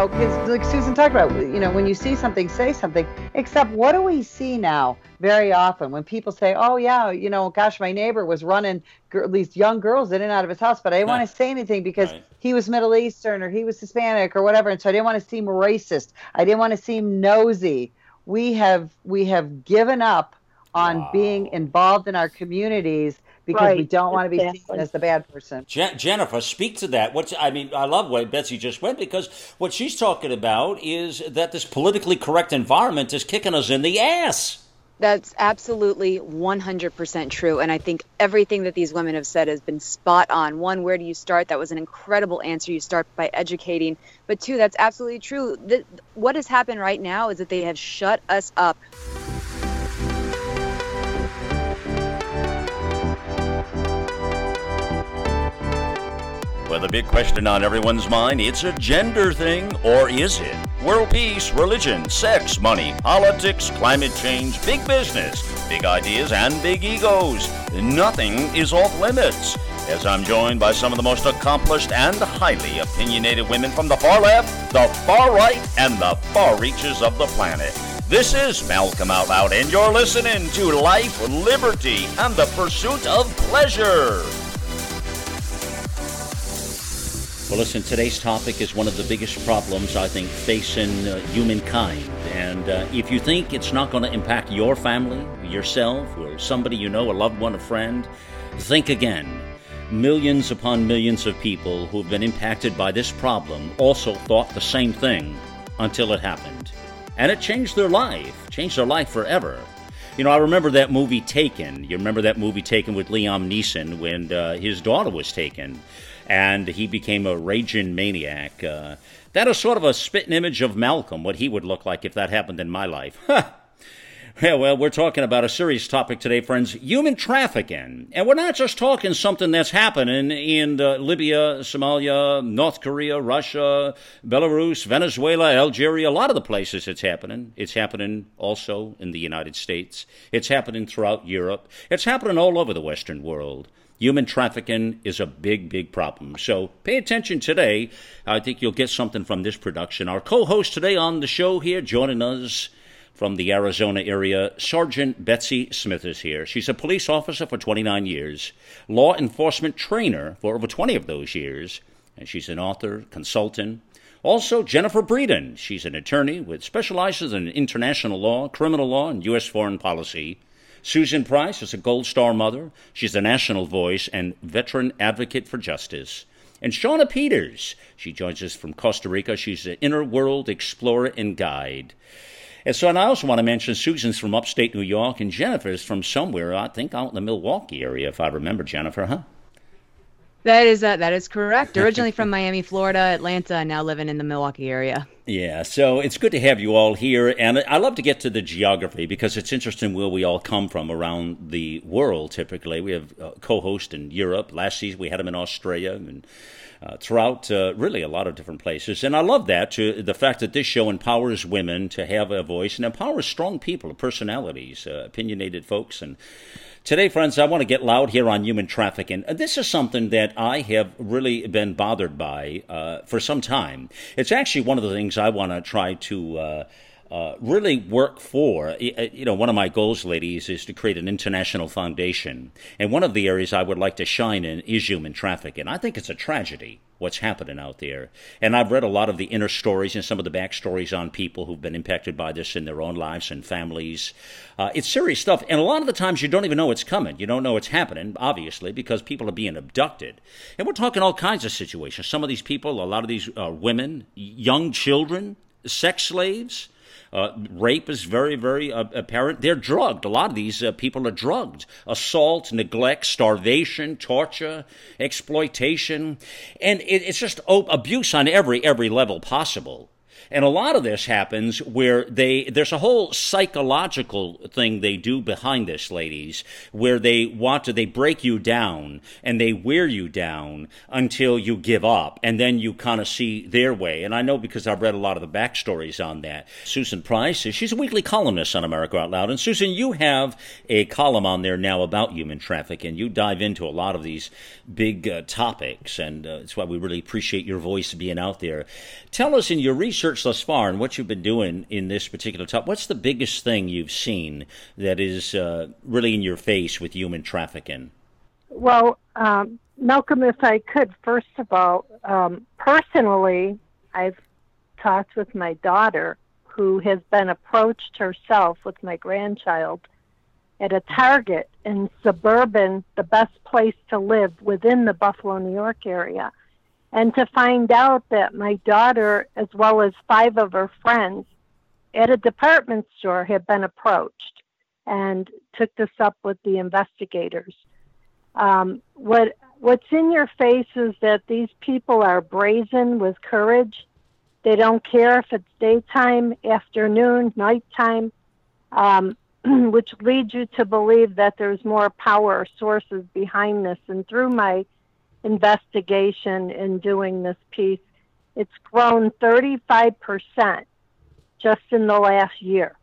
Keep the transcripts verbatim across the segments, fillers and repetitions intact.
know, because like Susan talked about, you know, when you see something, say something. Except what do we see now very often when people say, oh, yeah, you know, gosh, my neighbor was running gr- these young girls in and out of his house, but I didn't want to say anything because Right. he was Middle Eastern or he was Hispanic or whatever. And so I didn't want to seem racist. I didn't want to seem nosy. We have we have given up on Wow. being involved in our communities because Right, we don't want to be exactly. seen as the bad person. Je- Jennifer, speak to that. What's, I mean, I love where Betsy just went, because what she's talking about is that this politically correct environment is kicking us in the ass. That's absolutely one hundred percent true. And I think everything that these women have said has been spot on. One, where do you start? That was an incredible answer. You start by educating. But two, that's absolutely true. The, what has happened right now is that they have shut us up. Well, the big question on everyone's mind, it's a gender thing, or is it? World peace, religion, sex, money, politics, climate change, big business, big ideas, and big egos. Nothing is off limits. As I'm joined by some of the most accomplished and highly opinionated women from the far left, the far right, and the far reaches of the planet. This is Malcolm Out Loud, and you're listening to Life, Liberty, and the Pursuit of Pleasure. Well, listen, today's topic is one of the biggest problems, I think, facing uh, humankind. And uh, if you think it's not going to impact your family, yourself, or somebody you know, a loved one, a friend, think again. Millions upon millions of people who've been impacted by this problem also thought the same thing until it happened. And it changed their life, changed their life forever. You know, I remember that movie Taken. You remember that movie Taken with Liam Neeson when uh, his daughter was taken and he became a raging maniac. Uh, that is sort of a spitting image of Malcolm, what he would look like if that happened in my life. Yeah, well, we're talking about a serious topic today, friends, human trafficking. And we're not just talking something that's happening in uh, Libya, Somalia, North Korea, Russia, Belarus, Venezuela, Algeria, a lot of the places it's happening. It's happening also in the United States. It's happening throughout Europe. It's happening all over the Western world. Human trafficking is a big, big problem. So pay attention today. I think you'll get something from this production. Our co-host today on the show here, joining us from the Arizona area, Sergeant Betsy Smith is here. She's a police officer for twenty-nine years, law enforcement trainer for over twenty of those years, and she's an author, consultant. Also, Jennifer Breeden. She's an attorney with specializes in international law, criminal law, and U S foreign policy. Susan Price is a Gold Star mother. She's a national voice and veteran advocate for justice. And Shauna Peters. She joins us from Costa Rica. She's an inner world explorer and guide. And so, and I also want to mention Susan's from upstate New York, and Jennifer's from somewhere, I think, out in the Milwaukee area, if I remember, Jennifer, huh? That is uh, that is correct. Originally from Miami, Florida, Atlanta, and now living in the Milwaukee area. Yeah, so it's good to have you all here, and I love to get to the geography because it's interesting where we all come from around the world, typically. We have a co-host in Europe. Last season we had him in Australia, and Uh, throughout uh, really a lot of different places. And I love that, to, the fact that this show empowers women to have a voice and empowers strong people, personalities, uh, opinionated folks. And today, friends, I want to get loud here on human trafficking. Uh, this is something that I have really been bothered by uh, for some time. It's actually one of the things I want to try to uh, Uh, really work for. You know, one of my goals, ladies, is to create an international foundation. And one of the areas I would like to shine in is human trafficking. I think it's a tragedy what's happening out there. And I've read a lot of the inner stories and some of the backstories on people who've been impacted by this in their own lives and families. Uh, it's serious stuff. And a lot of the times you don't even know it's coming. You don't know it's happening, obviously, because people are being abducted. And we're talking all kinds of situations. Some of these people, a lot of these uh, women, young children, sex slaves. Uh, rape is very, very uh, apparent. They're drugged. A lot of these uh, people are drugged. Assault, neglect, starvation, torture, exploitation. And it, it's just oh, abuse on every, every level possible. And a lot of this happens where they, there's a whole psychological thing they do behind this, ladies, where they want to, they break you down and they wear you down until you give up. And then you kind of see their way. And I know because I've read a lot of the backstories on that. Susan Price, she's a weekly columnist on America Out Loud. And Susan, you have a column on there now about human trafficking. You dive into a lot of these big uh, topics, and uh, that's why we really appreciate your voice being out there. Tell us, in your research thus far and what you've been doing in this particular topic, what's the biggest thing you've seen that is uh, really in your face with human trafficking? Well, um, Malcolm, if I could, first of all, um, personally, I've talked with my daughter, who has been approached herself with my grandchild at a Target in suburban, the best place to live within the Buffalo, New York area. And to find out that my daughter, as well as five of her friends at a department store, had been approached, and took this up with the investigators. Um, what What's in your face is that these people are brazen with courage. They don't care if it's daytime, afternoon, nighttime, um, which leads you to believe that there's more power sources behind this. And through my investigation in doing this piece, it's grown thirty-five percent just in the last year.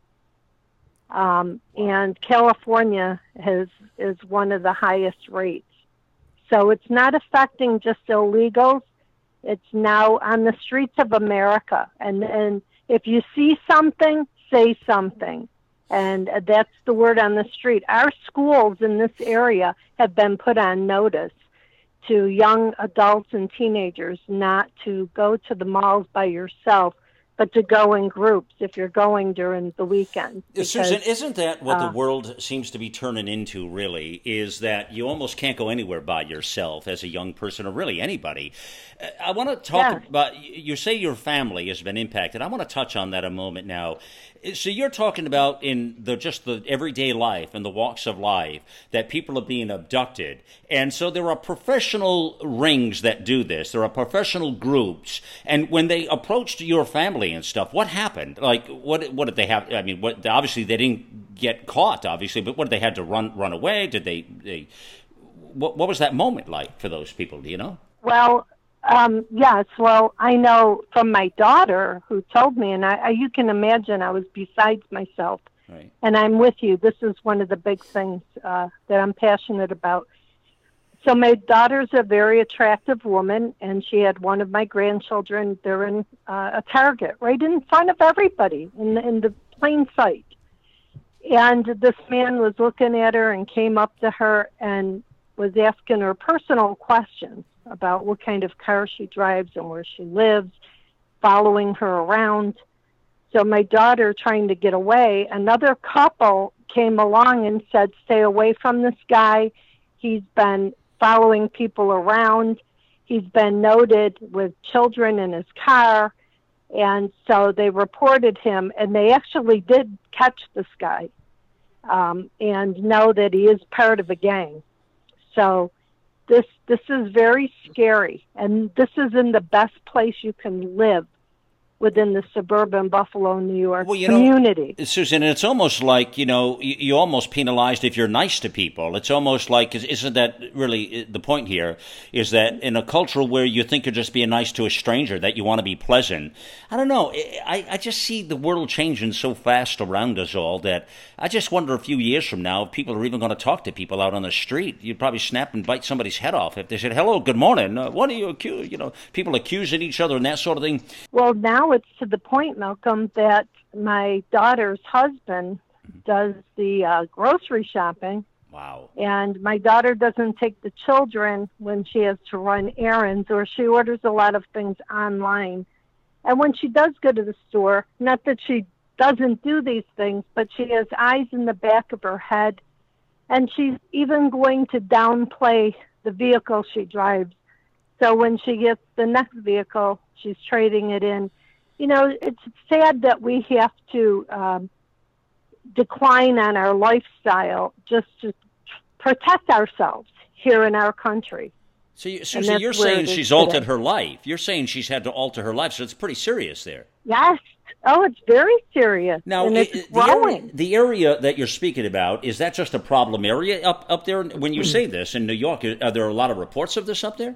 Um, and California has is one of the highest rates. So it's not affecting just illegals. It's now on the streets of America. And, and if you see something, say something. And that's the word on the street. Our schools in this area have been put on notice to young adults and teenagers not to go to the malls by yourself, but to go in groups if you're going during the weekend. Because, Susan, isn't that what uh, the world seems to be turning into, really, is that you almost can't go anywhere by yourself as a young person, or really anybody? I want to talk yeah. about, you say your family has been impacted. I want to touch on that a moment now. So you're talking about in the just the everyday life and the walks of life that people are being abducted. And so there are professional rings that do this. There are professional groups. And when they approached your family and stuff, what happened? Like, what what did they have? I mean, what obviously they didn't get caught, obviously, but what, did they had to run run away? Did they, they what, what was that moment like for those people? Do you know? Well, Um, yes, well, I know from my daughter who told me, and I, I, you can imagine I was besides myself. Right. And I'm with you. This is one of the big things uh, that I'm passionate about. So my daughter's a very attractive woman, and she had one of my grandchildren. They're in uh, a Target right in front of everybody in the, in the plain sight. And this man was looking at her and came up to her and was asking her personal questions about what kind of car she drives and where she lives, following her around. So my daughter, trying to get away, another couple came along and said, stay away from this guy. He's been following people around. He's been noted with children in his car. And so they reported him, and they actually did catch this guy um, and know that he is part of a gang. So This this is very scary, and this is in the best place you can live within the suburban Buffalo, New York well, you community. Know, Susan, it's almost like, you know, you, you almost penalized if you're nice to people. It's almost like, isn't that really the point here, is that in a culture where you think you're just being nice to a stranger, that you want to be pleasant. I don't know. I, I just see the world changing so fast around us all that I just wonder a few years from now if people are even going to talk to people out on the street. You'd probably snap and bite somebody's head off if they said, hello, good morning. Uh, what are you accused? You know, people accusing each other and that sort of thing. Well, now it's to the point, Malcolm, that my daughter's husband does the uh, grocery shopping. Wow. And my daughter doesn't take the children when she has to run errands, or she orders a lot of things online. And when she does go to the store, not that she doesn't do these things, but she has eyes in the back of her head, and she's even going to downplay the vehicle she drives. So when she gets the next vehicle, she's trading it in. You know, it's sad that we have to um, decline on our lifestyle just to protect ourselves here in our country. So, you, Susan, you're saying she's today. altered her life. You're saying she's had to alter her life, so it's pretty serious there. Yes. Oh, it's very serious. Now, and it's it, the, growing. area, the area that you're speaking about, is that just a problem area up, up there? When you say this in New York, are there a lot of reports of this up there?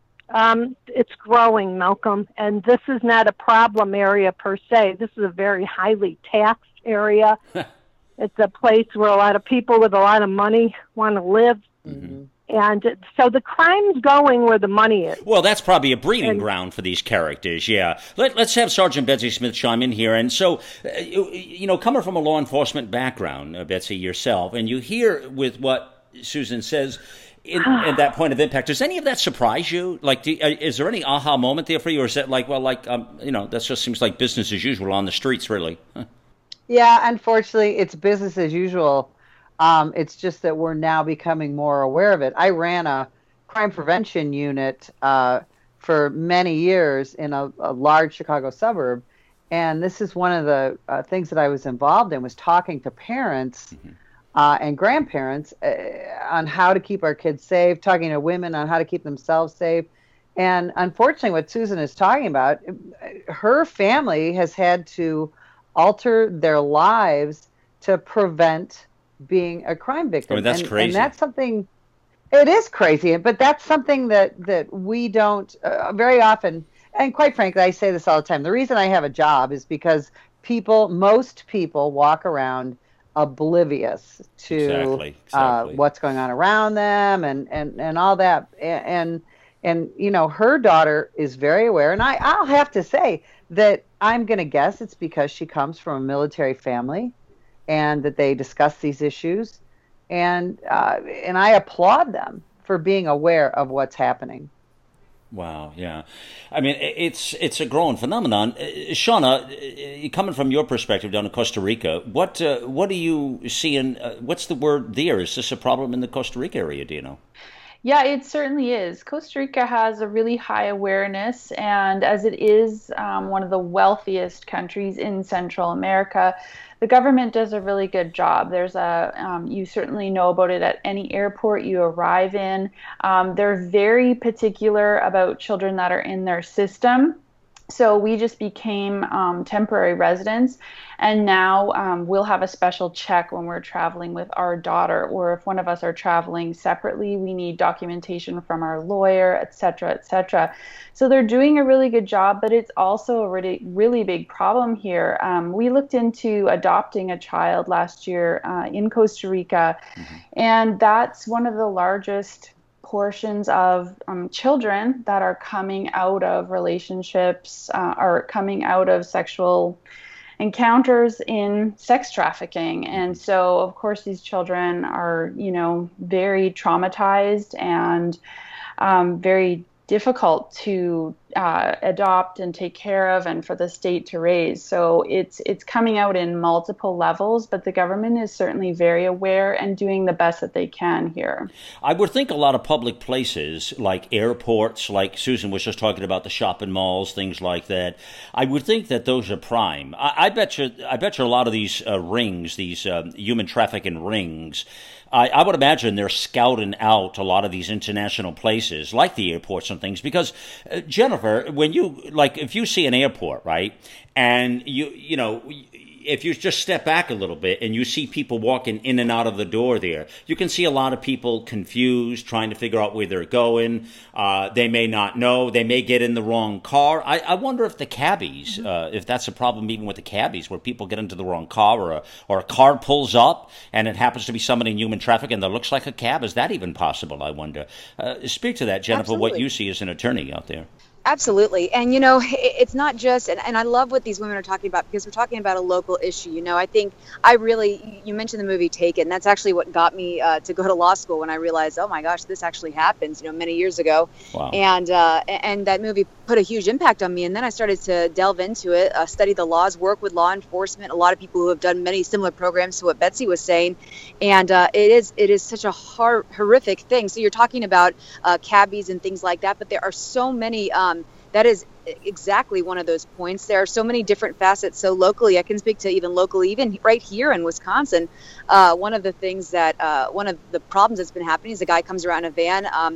Um, it's growing, Malcolm, and this is not a problem area per se. This is a very highly taxed area. It's a place where a lot of people with a lot of money want to live. Mm-hmm. And so the crime's going where the money is. Well, that's probably a breeding and, ground for these characters, yeah. Let, let's have Sergeant Betsy Smith chime in here. And so, uh, you, you know, coming from a law enforcement background, uh, Betsy, yourself, and you hear with what Susan says in, in that point of impact, does any of that surprise you? Like, do, uh, is there any aha moment there for you? Or is that like, well, like, um, you know, that just seems like business as usual on the streets, really? Huh. Yeah, unfortunately, it's business as usual. Um, it's just that we're now becoming more aware of it. I ran a crime prevention unit uh, for many years in a, a large Chicago suburb, and this is one of the uh, things that I was involved in, was talking to parents mm-hmm. uh, and grandparents uh, on how to keep our kids safe, talking to women on how to keep themselves safe. And unfortunately, what Susan is talking about, her family has had to alter their lives to prevent being a crime victim. I mean, that's and, crazy. And that's something, it is crazy, but that's something that, that we don't uh, very often, and quite frankly, I say this all the time, the reason I have a job is because people, most people walk around oblivious to exactly, exactly. Uh, what's going on around them and, and, and all that. And, and, you know, her daughter is very aware, and I, I'll have to say that I'm going to guess it's because she comes from a military family, and that they discuss these issues, and uh, and I applaud them for being aware of what's happening. Wow, yeah, I mean it's it's a growing phenomenon. Uh, Shauna, coming from your perspective down in Costa Rica, what uh, what are you seeing? Uh, what's the word there? Is this a problem in the Costa Rica area? Do you know? Yeah, it certainly is. Costa Rica has a really high awareness, and as it is um, one of the wealthiest countries in Central America, the government does a really good job. There's a, um, you certainly know about it at any airport you arrive in. Um, they're very particular about children that are in their system. So we just became um, temporary residents, and now um, we'll have a special check when we're traveling with our daughter, or if one of us are traveling separately, we need documentation from our lawyer, et cetera, et cetera. So they're doing a really good job, but it's also a really, really big problem here. Um, we looked into adopting a child last year uh, in Costa Rica, mm-hmm. and that's one of the largest portions of um, children that are coming out of relationships uh, or coming out of sexual encounters in sex trafficking. And so, of course, these children are, you know, very traumatized and um, very difficult to uh, adopt and take care of, and for the state to raise. So it's it's coming out in multiple levels, but the government is certainly very aware and doing the best that they can here. I would think a lot of public places like airports, like Susan was just talking about, the shopping malls, things like that, I would think that those are prime. I, I bet you I bet you a lot of these uh, rings, these um, human trafficking rings, I, I would imagine they're scouting out a lot of these international places like the airports and things, because uh, Jennifer, when you, like, if you see an airport, right, and you, you know, if you just step back a little bit and you see people walking in and out of the door there, you can see a lot of people confused, trying to figure out where they're going. Uh, they may not know. They may get in the wrong car. I, I wonder if the cabbies, uh, if that's a problem even with the cabbies, where people get into the wrong car, or a, or a car pulls up and it happens to be somebody in human trafficking that looks like a cab. Is that even possible, I wonder? Uh, speak to that, Jennifer, Absolutely. What you see as an attorney out there. Absolutely. And, you know, it's not just, and, and I love what these women are talking about, because we're talking about a local issue. You know, I think I really, you mentioned the movie Taken. That's actually what got me uh, to go to law school, when I realized, oh my gosh, this actually happens, you know, many years ago. Wow. And, uh, and that movie put a huge impact on me. And then I started to delve into it, uh, study the laws, work with law enforcement, a lot of people who have done many similar programs to what Betsy was saying. And uh, it is it is such a hor- horrific thing. So you're talking about uh, cabbies and things like that, but there are so many, um, that is exactly one of those points. There are so many different facets. So locally, I can speak to even locally, even right here in Wisconsin. Uh, one of the things that, uh, one of the problems that's been happening is a guy comes around in a van, um,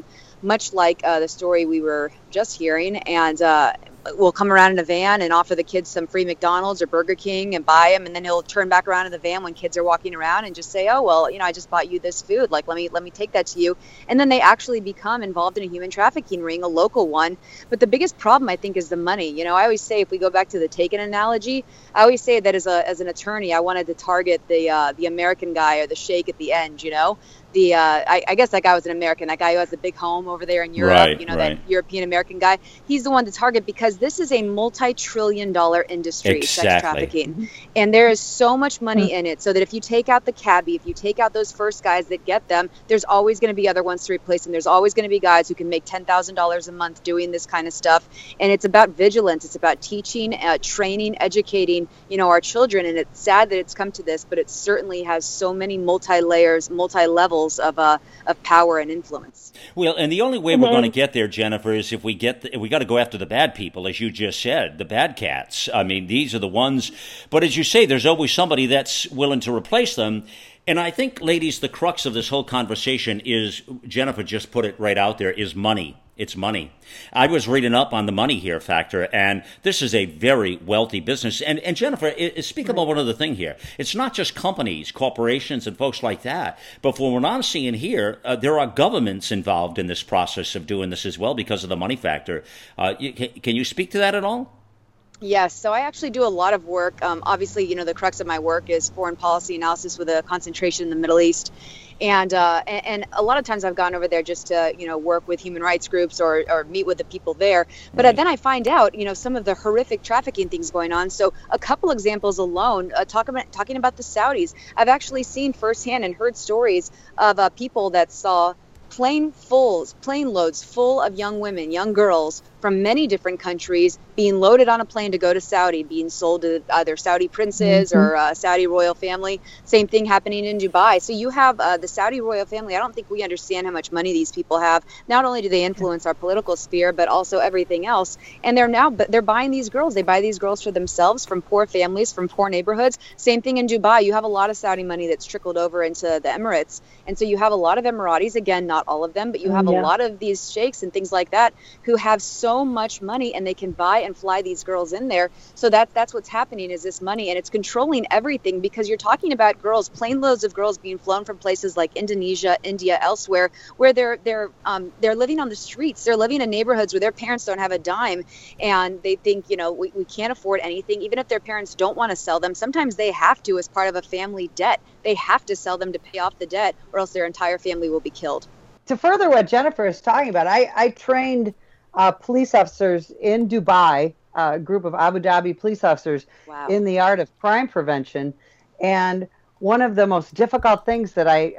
much like uh, the story we were just hearing, and uh, will come around in a van and offer the kids some free McDonald's or Burger King and buy them, and then he'll turn back around in the van when kids are walking around and just say, oh, well, you know, I just bought you this food, like let me let me take that to you. And then they actually become involved in a human trafficking ring, a local one. But the biggest problem, I think, is the money. You know, I always say, if we go back to the Taken analogy, I always say that as a as an attorney, I wanted to target the uh, the American guy or the sheikh at the end, you know. The uh, I, I guess that guy was an American, that guy who has the big home over there in Europe, right, you know, right. that European American guy. He's the one to target because this is a multi-trillion dollar industry, exactly. sex trafficking. And there is so much money mm-hmm. in it. So that if you take out the cabbie, if you take out those first guys that get them, there's always going to be other ones to replace them. There's always going to be guys who can make ten thousand dollars a month doing this kind of stuff. And it's about vigilance. It's about teaching, uh, training, educating, you know, our children. And it's sad that it's come to this, but it certainly has so many multi-layers, multi-levels of uh, of power and influence. Well, and the only way we're going to get there, Jennifer, is if we get the, we got to go after the bad people, as you just said, the bad cats. I mean, these are the ones. But as you say, there's always somebody that's willing to replace them. And I think, ladies, the crux of this whole conversation is, Jennifer just put it right out there, is money. It's money. I was reading up on the money here factor, and this is a very wealthy business. And, and Jennifer, it, it, speak about one other thing here. It's not just companies, corporations, and folks like that. But from what I'm seeing here, uh, there are governments involved in this process of doing this as well because of the money factor. Uh, you, can, can you speak to that at all? Yes, so I actually do a lot of work. Um, obviously, you know, the crux of my work is foreign policy analysis with a concentration in the Middle East. And, uh, and and a lot of times I've gone over there just to, you know, work with human rights groups or, or meet with the people there. But right. then I find out, you know, some of the horrific trafficking things going on. So a couple examples alone, uh, talk about, talking about the Saudis. I've actually seen firsthand and heard stories of uh, people that saw plane fulls, plane loads full of young women, young girls from many different countries being loaded on a plane to go to Saudi, being sold to either Saudi princes mm-hmm. or uh, Saudi royal family. Same thing happening in Dubai. So you have uh, the Saudi royal family. I don't think we understand how much money these people have. Not only do they influence our political sphere, but also everything else. And they're now they're buying these girls. They buy these girls for themselves from poor families, from poor neighborhoods. Same thing in Dubai. You have a lot of Saudi money that's trickled over into the Emirates. And so you have a lot of Emiratis, again, not all of them, but you have yeah. a lot of these sheikhs and things like that who have so much money and they can buy and fly these girls in there. So that that's what's happening, is this money, and it's controlling everything, because you're talking about girls, plane loads of girls being flown from places like Indonesia, India, elsewhere, where they're they're um, they're living on the streets. They're living in neighborhoods where their parents don't have a dime, and they think, you know, we, we can't afford anything. Even if their parents don't want to sell them, sometimes they have to as part of a family debt. They have to sell them to pay off the debt, or else their entire family will be killed. To further what Jennifer is talking about, I, I trained uh, police officers in Dubai, a group of Abu Dhabi police officers wow. in the art of crime prevention. And one of the most difficult things that I,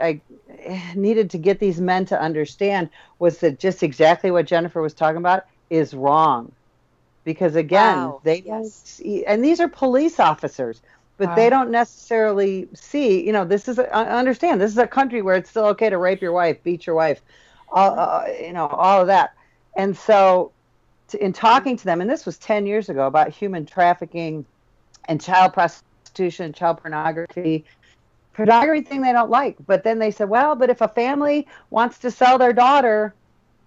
I needed to get these men to understand was that just exactly what Jennifer was talking about is wrong. Because again, wow. they yes. don't see, and these are police officers, but wow. they don't necessarily see, you know, this is, a, understand, this is a country where it's still okay to rape your wife, beat your wife, all, uh, you know, all of that. And so to, in talking to them, and this was ten years ago, about human trafficking and child prostitution, child pornography, pornography thing they don't like. But then they said, well, but if a family wants to sell their daughter,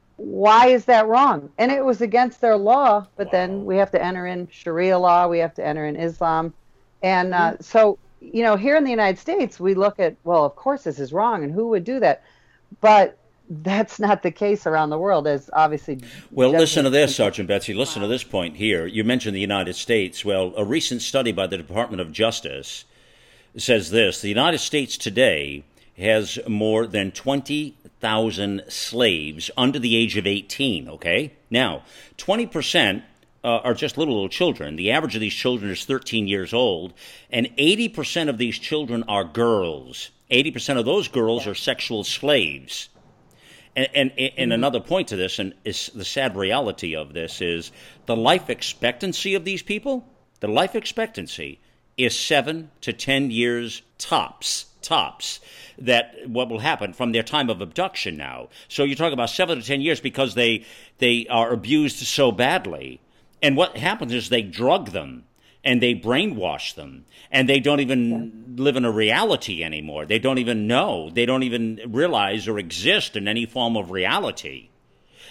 why is that wrong? And it was against their law, but wow. then we have to enter in Sharia law, we have to enter in Islam. And uh, mm-hmm. so, you know, here in the United States, we look at, well, of course this is wrong, and who would do that? But that's not the case around the world, as obviously. Well, listen to this, Sergeant Betsy. Listen wow. to this point here. You mentioned the United States. Well, a recent study by the Department of Justice says this: the United States today has more than twenty thousand slaves under the age of eighteen, okay? Now, twenty percent uh, are just little, little children. The average of these children is thirteen years old, and eighty percent of these children are girls. eighty percent of those girls yeah. are sexual slaves. And, and, and mm-hmm. another point to this, and is the sad reality of this, is the life expectancy of these people, the life expectancy is seven to ten years tops, tops, that what will happen from their time of abduction now. So you're talking about seven to ten years because they they are abused so badly. And what happens is they drug them and they brainwash them, and they don't even yeah. live in a reality anymore. They don't even know. They don't even realize or exist in any form of reality.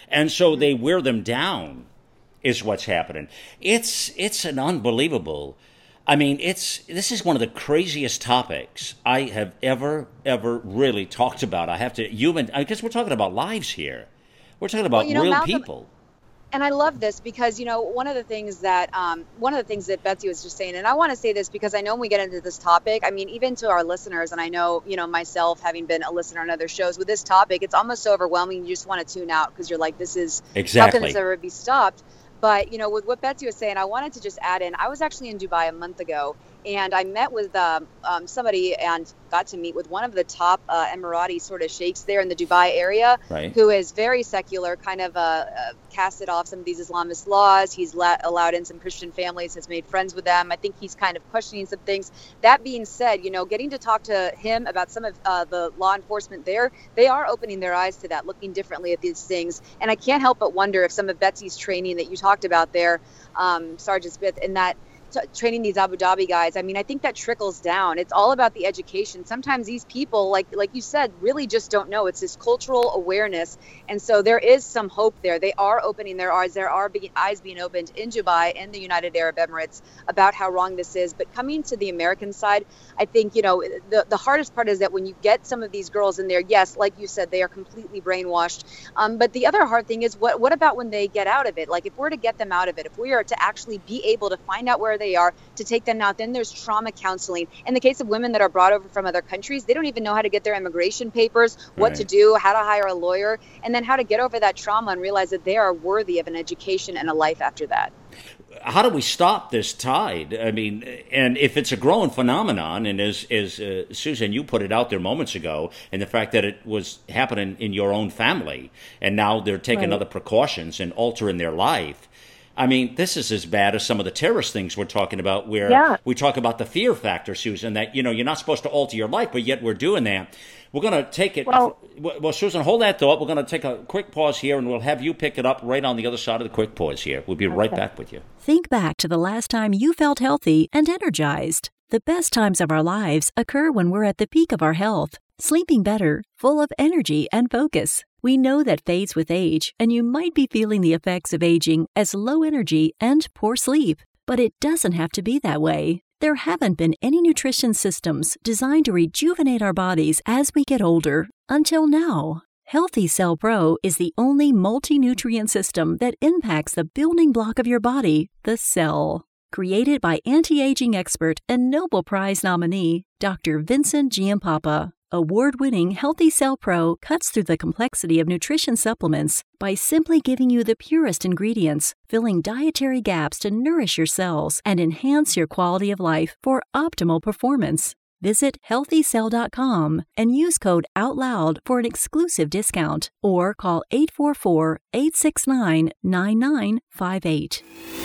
And so they wear them down is what's happening. It's it's an unbelievable, I mean, it's this is one of the craziest topics I have ever, ever really talked about. I have to, human, because we're talking about lives here. We're talking about well, you know, real Malcolm, people. And I love this because, you know, one of the things that um, one of the things that Betsy was just saying, and I want to say this because I know when we get into this topic, I mean, even to our listeners, and I know, you know, myself having been a listener on other shows with this topic, it's almost so overwhelming. You just want to tune out because you're like, this is, exactly. How can this ever be stopped? But, you know, with what Betsy was saying, I wanted to just add in, I was actually in Dubai a month ago, and I met with um, um, somebody and got to meet with one of the top uh, Emirati sort of sheikhs there in the Dubai area, right. who is very secular, kind of uh, uh, casted off some of these Islamist laws. He's la- allowed in some Christian families, has made friends with them. I think he's kind of questioning some things. That being said, you know, getting to talk to him about some of uh, the law enforcement there, they are opening their eyes to that, looking differently at these things. And I can't help but wonder if some of Betsy's training that you talked about there, um, Sergeant Smith, in that t- training these Abu Dhabi guys, I mean, I think that trickles down. It's all about the education. Sometimes these people, like like you said, really just don't know. It's this cultural awareness. And so there is some hope there. They are opening their eyes. There are be- eyes being opened in Dubai and the United Arab Emirates about how wrong this is. But coming to the American side, I think, you know, the, the hardest part is that when you get some of these girls in there, yes, like you said, they are completely brainwashed. Um, but the other hard thing is, what what about when they get out of it? Like, if we're to get them out of it, if we are to actually be able to find out where they are, to take them out, then there's trauma counseling. In the case of women that are brought over from other countries, they don't even know how to get their immigration papers, what right. to do, how to hire a lawyer, and then how to get over that trauma and realize that they are worthy of an education and a life after that. How do we stop this tide? I mean, and if it's a growing phenomenon, and as, as uh, Susan, you put it out there moments ago, and the fact that it was happening in your own family, and now they're taking right. other precautions and altering their life. I mean, this is as bad as some of the terrorist things we're talking about, where yeah. we talk about the fear factor, Susan, that, you know, you're not supposed to alter your life, but yet we're doing that. We're going to take it. Well, well, Susan, hold that thought. We're going to take a quick pause here, and we'll have you pick it up right on the other side of the quick pause here. We'll be okay. right back with you. Think back to the last time you felt healthy and energized. The best times of our lives occur when we're at the peak of our health, sleeping better, full of energy and focus. We know that fades with age, and you might be feeling the effects of aging as low energy and poor sleep. But it doesn't have to be that way. There haven't been any nutrition systems designed to rejuvenate our bodies as we get older until now. Healthy Cell Pro is the only multi-nutrient system that impacts the building block of your body, the cell. Created by anti-aging expert and Nobel Prize nominee, Doctor Vincent Giampapa. Award-winning Healthy Cell Pro cuts through the complexity of nutrition supplements by simply giving you the purest ingredients, filling dietary gaps to nourish your cells and enhance your quality of life for optimal performance. Visit healthy cell dot com and use code OUTLOUD for an exclusive discount, or call eight four four, eight six nine, nine nine five eight.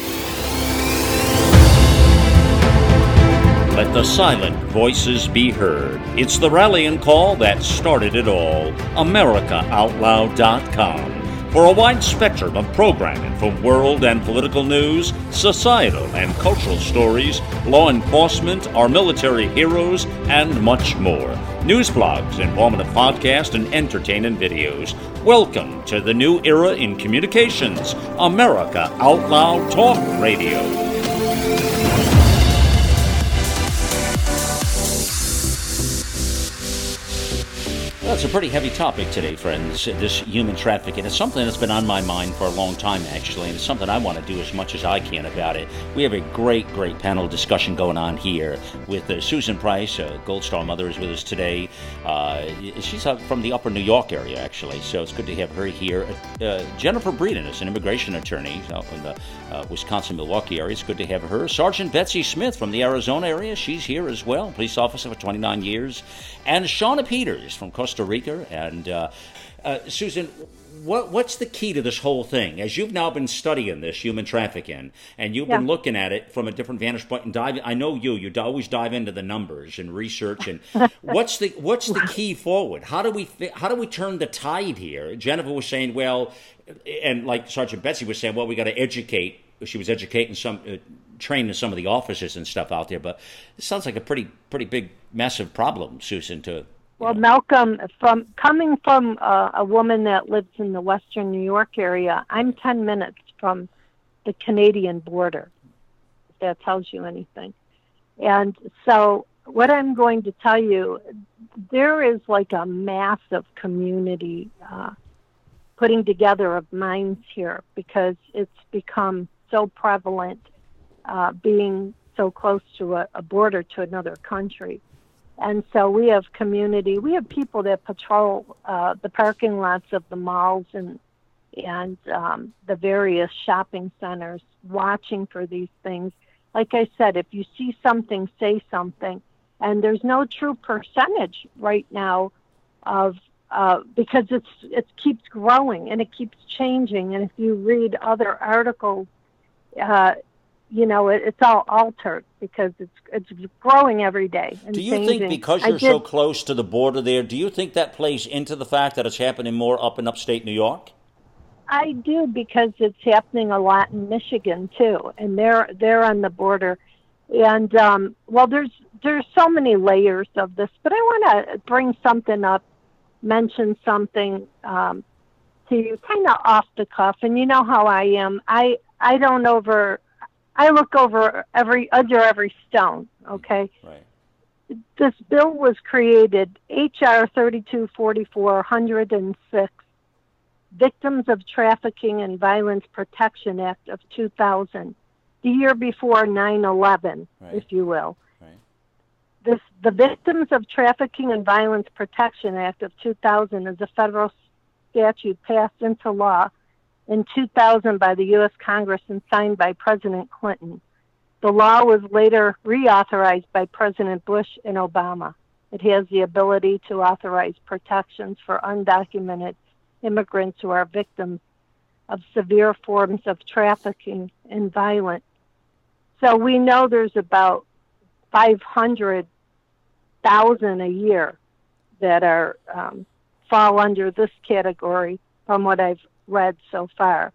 Let the silent voices be heard. It's the rallying call that started it all. America Out Loud dot com. For a wide spectrum of programming from world and political news, societal and cultural stories, law enforcement, our military heroes, and much more. News blogs, informative podcasts, and entertaining videos. Welcome to the new era in communications. America Out Loud Talk Radio. Well, it's a pretty heavy topic today, friends, this human trafficking. It's something that's been on my mind for a long time, actually, and it's something I want to do as much as I can about it. We have a great, great panel discussion going on here with uh, Susan Price, uh, Gold Star Mother, is with us today. Uh, she's uh, from the upper New York area, actually, so it's good to have her here. Uh, Jennifer Breeden is an immigration attorney out in the uh, Wisconsin-Milwaukee area. It's good to have her. Sergeant Betsy Smith from the Arizona area, she's here as well, police officer for twenty-nine years. And Shauna Peters from Costa Rica. And uh, uh, Susan, what, what's the key to this whole thing? As you've now been studying this human trafficking, and you've yeah. been looking at it from a different vantage point, and dive. I know you. You always dive into the numbers and research. And what's the what's the key forward? How do we how do we turn the tide here? Jennifer was saying, well, and like Sergeant Betsy was saying, well, we got to educate. She was educating some. Uh, training some of the officers and stuff out there, but it sounds like a pretty pretty big, massive problem, Susan, to Well, know. Malcolm, from coming from uh, a woman that lives in the Western New York area, I'm ten minutes from the Canadian border, if that tells you anything. And so what I'm going to tell you, there is like a massive community uh, putting together of minds here because it's become so prevalent uh, being so close to a, a border to another country. And so we have community, we have people that patrol uh, the parking lots of the malls and and um, the various shopping centers watching for these things. Like I said, if you see something, say something. And there's no true percentage right now of uh, because it's it keeps growing and it keeps changing. And if you read other articles, uh, you know, it, it's all altered because it's it's growing every day. And do you changing. think because you're so close to the border there, do you think that plays into the fact that it's happening more up in upstate New York? I do, because it's happening a lot in Michigan too, and they're they're on the border. And um, well, there's there's so many layers of this, but I want to bring something up, mention something um, to you, kind of off the cuff. And you know how I am. I I don't over. I look over every under every stone. Okay. Right. This bill was created, H R thirty-two forty-four, one hundred six. Victims of Trafficking and Violence Protection Act of two thousand, the year before nine eleven, right. if you will. Right. This, the Victims of Trafficking and Violence Protection Act of two thousand is a federal statute passed into law in two thousand by the U S Congress and signed by President Clinton. The law was later reauthorized by President Bush and Obama. It has the ability to authorize protections for undocumented immigrants who are victims of severe forms of trafficking and violence. So we know there's about five hundred thousand a year that are um, fall under this category from what I've read so far.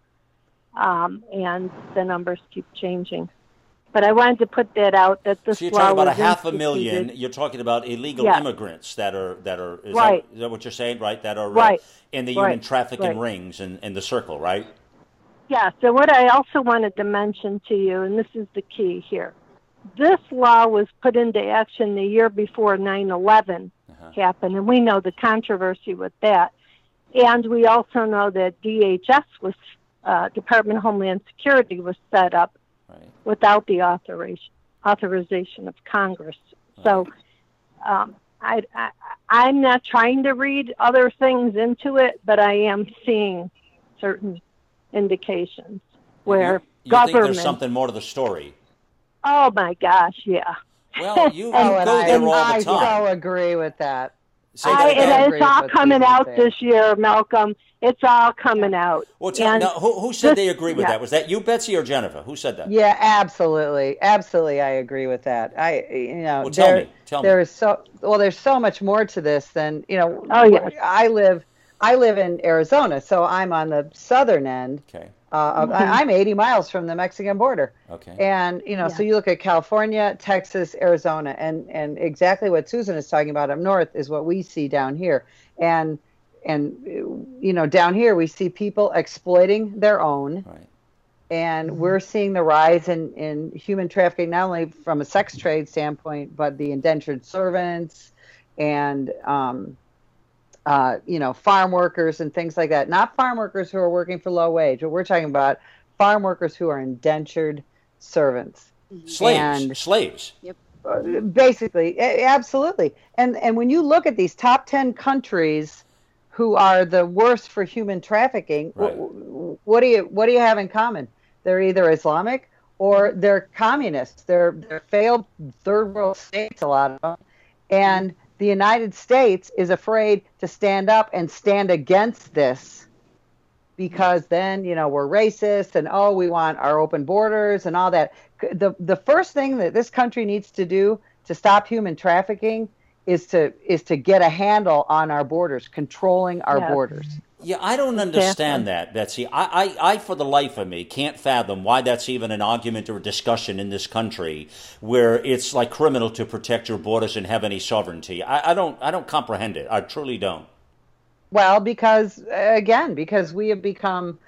Um, and the numbers keep changing. But I wanted to put that out that this so you're law talking about a was half a instituted. million. You're talking about illegal Yeah. immigrants that are that are is, Right. that, is that what you're saying? Right, that are Right. uh, in the Right. human trafficking Right. rings and in the circle, right? Yeah, so what I also wanted to mention to you, and this is the key here, this law was put into action the year before nine eleven Uh-huh. happened, and we know the controversy with that. And we also know that D H S was, uh, Department of Homeland Security was set up Right. without the authorization authorization of Congress. So um, I, I, I'm not trying to read other things into it, but I am seeing certain indications where you, you government. think there's something more to the story? Oh my gosh, yeah. Well, you, you Oh, go and there I, all I the time. so agree with that. Say I, that again. and agree it's all with coming Susan out saying. this year, Malcolm. It's all coming out. Well, tell, And now, who, who said this- they agree with yeah. that? Was that you, Betsy, or Jennifer? Who said that? Yeah, absolutely, absolutely. I agree with that. I, you know, Well, tell there, me, tell me. there is so well. There's so much more to this than you know. Oh, yes. I live, I live in Arizona, so I'm on the southern end. Okay. Uh, of, Mm-hmm. I, I'm eighty miles from the Mexican border. Okay. And you know, so Yeah. you look at California, Texas, Arizona, and and exactly what Susan is talking about up north is what we see down here. And and you know, down here we see people exploiting their own. Right. And Mm-hmm. we're seeing the rise in, in human trafficking, not only from a sex trade standpoint, but the indentured servants and, um, uh, you know, farm workers and things like that. Not farm workers who are working for low wage. What we're talking about, farm workers who are indentured servants. Slaves. And- Slaves. Uh, basically, a- absolutely. And and when you look at these top ten countries who are the worst for human trafficking, Right. wh- what do you what do you have in common? They're either Islamic or they're communists. They're they're failed third world states, a lot of them. And the United States is afraid to stand up and stand against this because then, you know, we're racist and, oh, we want our open borders and all that. The the first thing that this country needs to do to stop human trafficking is to is to get a handle on our borders, controlling our Yes. borders. Yeah, I don't understand that, Betsy. I, I, I, for the life of me, can't fathom why that's even an argument or a discussion in this country where it's like criminal to protect your borders and have any sovereignty. I, I don't I don't comprehend it. I truly don't. Well, because, again, because we have become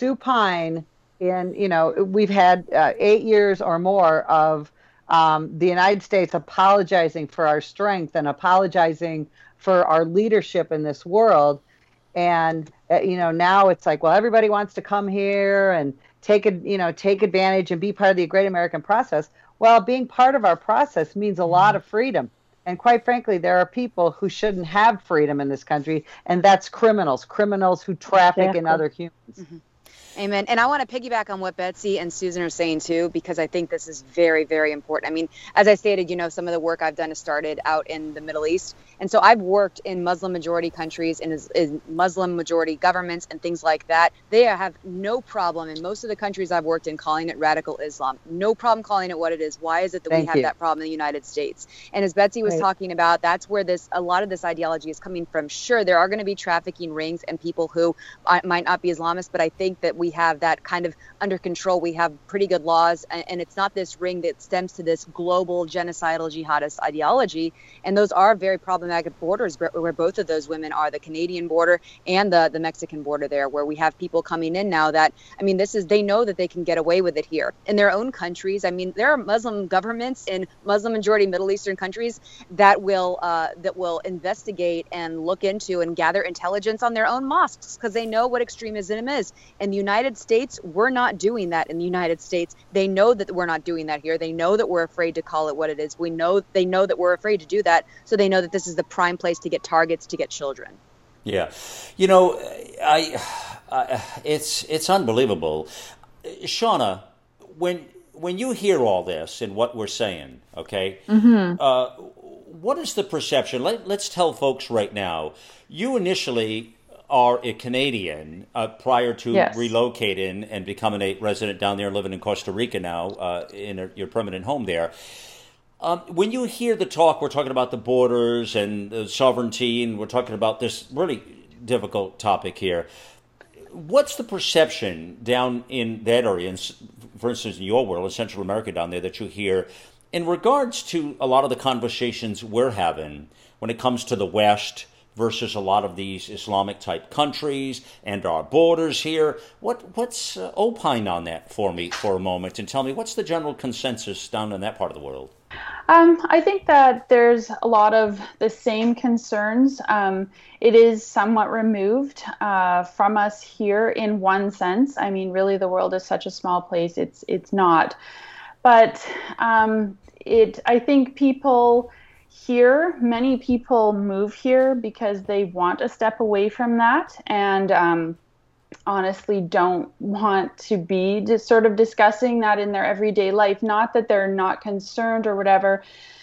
supine in, you know, we've had uh, eight years or more of um, the United States apologizing for our strength and apologizing for our leadership in this world. And, uh, you know, now it's like, well, everybody wants to come here and take, a, you know, take advantage and be part of the great American process. Well, being part of our process means a lot of freedom. And quite frankly, there are people who shouldn't have freedom in this country, and that's criminals, criminals who traffic exactly. in other humans. Mm-hmm. Amen. And I want to piggyback on what Betsy and Susan are saying, too, because I think this is very, very important. I mean, as I stated, you know, some of the work I've done has started out in the Middle East. And so I've worked in Muslim majority countries and in Muslim majority governments and things like that. They have no problem in most of the countries I've worked in calling it radical Islam. No problem calling it what it is. Why is it that Thank we have you. that problem in the United States? And as Betsy was right. talking about, that's where this a lot of this ideology is coming from. Sure, there are going to be trafficking rings and people who might not be Islamists, but I think that we have that kind of under control. We have pretty good laws, and, and it's not this ring that stems to this global genocidal jihadist ideology. And those are very problematic borders where, where both of those women are, the Canadian border and the, the Mexican border there, where we have people coming in now that, I mean, this is, they know that they can get away with it here in their own countries. I mean, there are Muslim governments in Muslim majority Middle Eastern countries that will, uh, that will investigate and look into and gather intelligence on their own mosques because they know what extremism is. In the United States, we're not doing that in the United States. They know that we're not doing that here. They know that we're afraid to call it what it is. We know they know that we're afraid to do that. So they know that this is the prime place to get targets, to get children. Yeah. You know, I, I it's it's unbelievable. Shauna, when when you hear all this and what we're saying, okay, mm-hmm. uh, what is the perception? Let, let's tell folks right now, you initially are a Canadian uh, prior to yes. relocating and becoming a resident down there, living in Costa Rica now, uh, in a, your permanent home there. Um, when you hear the talk, we're talking about the borders and the sovereignty, and we're talking about this really difficult topic here. What's the perception down in that area, in, for instance, in your world, in Central America down there, that you hear in regards to a lot of the conversations we're having when it comes to the West versus a lot of these Islamic-type countries and our borders here? What What's uh, opine on that for me for a moment and tell me what's the general consensus down in that part of the world? Um, I think that there's a lot of the same concerns. Um, it is somewhat removed uh, from us here in one sense. I mean, really, the world is such a small place. It's it's not. But um, it. I think people here, many people move here because they want a step away from that, and um, honestly don't want to be just sort of discussing that in their everyday life. Not that they're not concerned or whatever.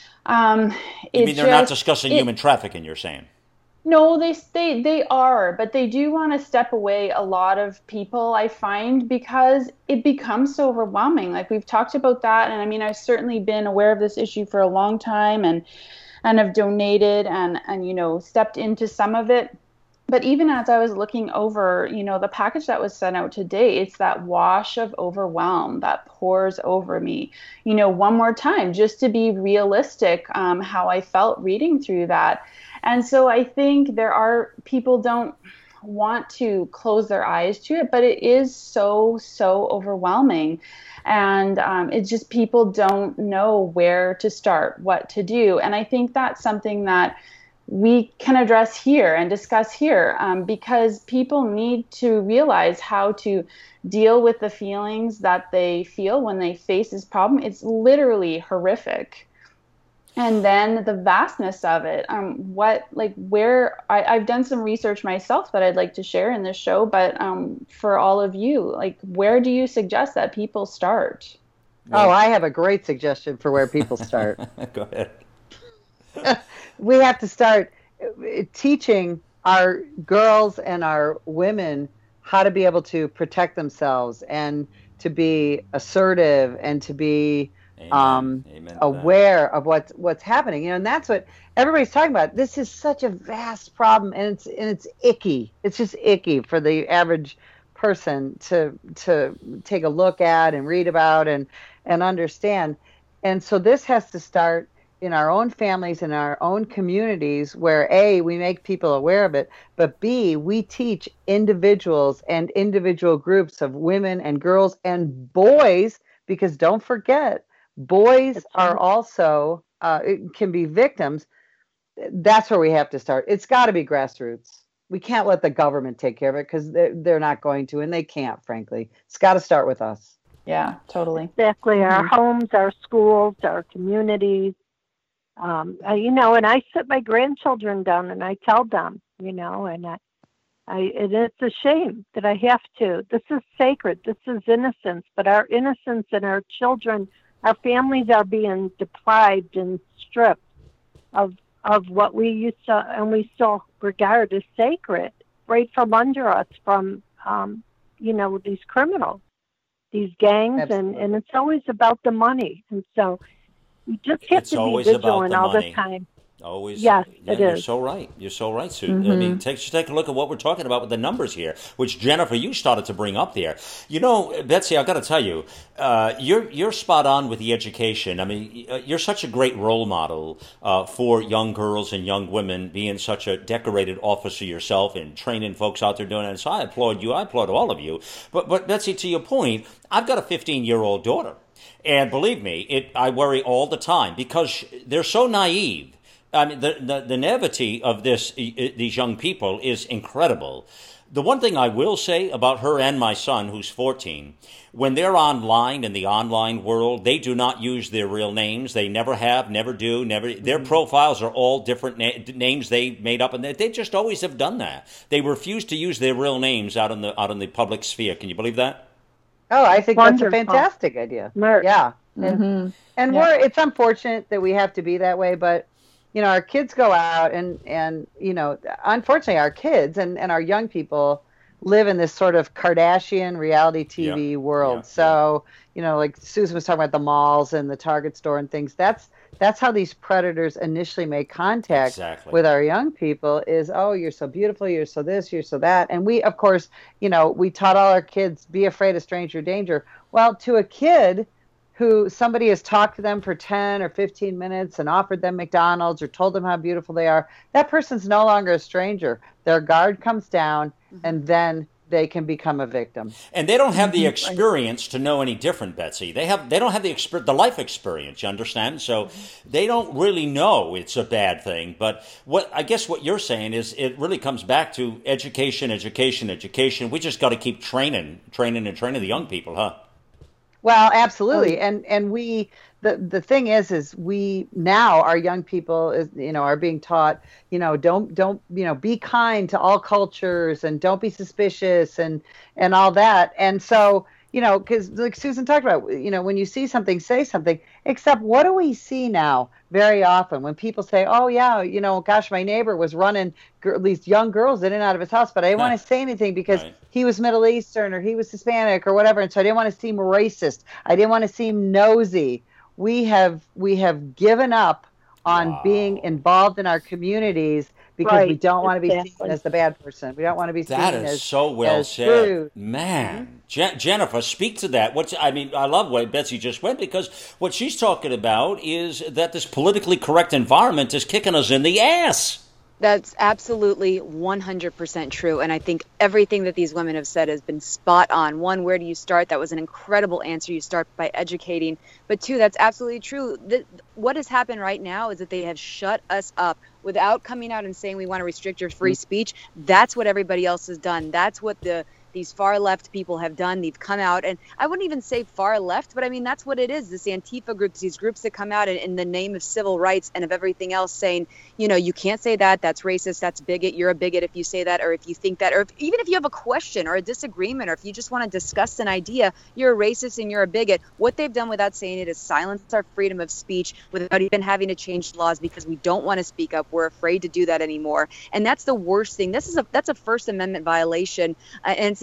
Um, you mean they're just not discussing it, human trafficking, you're saying? No, they, they, they are, but they do want to step away, a lot of people, I find, because it becomes so overwhelming. Like, we've talked about that, and I mean, I've certainly been aware of this issue for a long time, and and have donated and, and, you know, stepped into some of it. But even as I was looking over, you know, the package that was sent out today, it's that wash of overwhelm that pours over me, you know, one more time, just to be realistic, um, how I felt reading through that. And so I think there are people don't want to close their eyes to it, but it is so, so overwhelming. And um, it's just people don't know where to start, what to do. And I think that's something that we can address here and discuss here, um, because people need to realize how to deal with the feelings that they feel when they face this problem. It's literally horrific. And then the vastness of it, um, what, like, where, I, I've done some research myself that I'd like to share in this show, but um, for all of you, like, where do you suggest that people start? Oh, I have a great suggestion for where people start. Go ahead. We have to start teaching our girls and our women how to be able to protect themselves and to be assertive and to be Amen. um, Amen aware of what's what's happening. You know, and that's what everybody's talking about. This is such a vast problem, and it's and it's icky. It's just icky for the average person to to take a look at and read about and and understand. And so this has to start in our own families, in our own communities, where A, we make people aware of it, but B, we teach individuals and individual groups of women and girls and boys, because don't forget, boys are also, uh, can be victims. That's where we have to start. It's got to be grassroots. We can't let the government take care of it, because they're, they're not going to, and they can't, frankly. It's got to start with us. Yeah, totally. Exactly. Our Mm-hmm. homes, our schools, our communities. Um, uh, you know, and I sit my grandchildren down and I tell them, you know, and I, I, and it's a shame that I have to. This is sacred. This is innocence. But our innocence and our children, our families are being deprived and stripped of of what we used to, and we still regard as sacred, right from under us, from, um, you know, these criminals, these gangs, and, and it's always about the money. And so you just have It's to be always about vigilant the all money. the time. Always. Yes, yeah, it you're is. so right. You're so right, Sue. Mm-hmm. I mean, take, just take a look at what we're talking about with the numbers here, which Jennifer, you started to bring up there. You know, Betsy, I've got to tell you, uh, you're you're spot on with the education. I mean, you're such a great role model uh, for young girls and young women, being such a decorated officer yourself and training folks out there doing it. And so I applaud you. I applaud all of you. But, but Betsy, to your point, I've got a fifteen-year-old daughter. And believe me, it I worry all the time because they're so naive. I mean, the, the, the naivety of this these young people is incredible. The one thing I will say about her and my son, who's fourteen, when they're online in the online world, they do not use their real names. They never have, never do, never. Their profiles are all different na- names they made up, and they, they just always have done that. They refuse to use their real names out in the out in the public sphere. Can you believe that? Oh, I think Wonderful. that's a fantastic idea. Smart. Yeah. And, Mm-hmm. and Yeah. we're, it's unfortunate that we have to be that way, but, you know, our kids go out and, and you know, unfortunately our kids and, and our young people live in this sort of Kardashian reality T V Yeah. world. Yeah. So, you know, like Susan was talking about the malls and the Target store and things. That's that's how these predators initially make contact Exactly. with our young people is, oh, you're so beautiful, you're so this, you're so that. And we, of course, you know, we taught all our kids, be afraid of stranger danger. Well, to a kid who somebody has talked to them for ten or fifteen minutes and offered them McDonald's or told them how beautiful they are, that person's no longer a stranger. Their guard comes down, and then they can become a victim. And they don't have the experience to know any different, Betsy. They have they don't have the exper- the life experience, you understand? So they don't really know it's a bad thing. But what I guess what you're saying is it really comes back to education, education, education. We just got to keep training, training and training the young people, huh? Well, absolutely. And and we the the thing is is we now our young people is you know are being taught, you know, don't don't you know be kind to all cultures and don't be suspicious and and all that. And so, you know, because like Susan talked about, you know, when you see something, say something. Except what do we see now very often when people say, oh, yeah, you know, gosh, my neighbor was running gr- these young girls in and out of his house, but I didn't want to say anything because Right. he was Middle Eastern or he was Hispanic or whatever. And so I didn't want to seem racist. I didn't want to seem nosy. We have we have given up on Wow. being involved in our communities because we Right, don't want to be seen exactly. as the bad person. We don't want to be seen That as is so well as said, rude. man. Je- Jennifer, speak to that. What's I mean, I love where Betsy just went because what she's talking about is that this politically correct environment is kicking us in the ass. That's absolutely one hundred percent true. And I think everything that these women have said has been spot on. One, where do you start? That was an incredible answer. You start by educating. But two, that's absolutely true. The, what has happened right now is that they have shut us up without coming out and saying we want to restrict your free speech. That's what everybody else has done. That's what the these far left people have done. They've come out, and I wouldn't even say far left, but I mean, that's what it is. This Antifa groups, these groups that come out in, in the name of civil rights and of everything else saying, you know, you can't say that, that's racist, that's bigot, you're a bigot if you say that, or if you think that, or if, even if you have a question or a disagreement, or if you just want to discuss an idea, you're a racist and you're a bigot. What they've done without saying it is silence our freedom of speech without even having to change laws because we don't want to speak up. We're afraid to do that anymore. And that's the worst thing. This is a, that's a First Amendment violation, uh, and it's